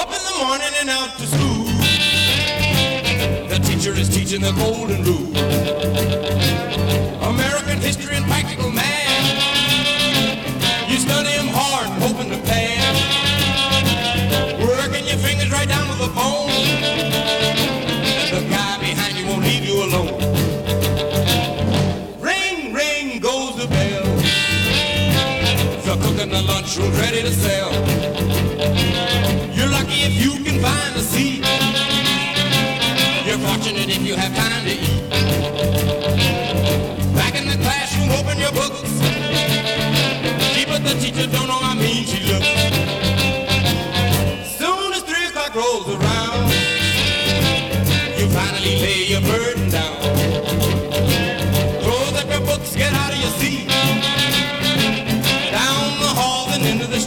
Up in the morning and out to school. The teacher is teaching the golden rule. American history and practical math. You study them hard, hoping to pass. Working your fingers right down to the bone. The guy behind you won't leave you alone. Ring, ring goes the bell. The cook in the lunchroom's ready to sell. You're lucky if you can find a seat. You're fortunate if you have time to eat.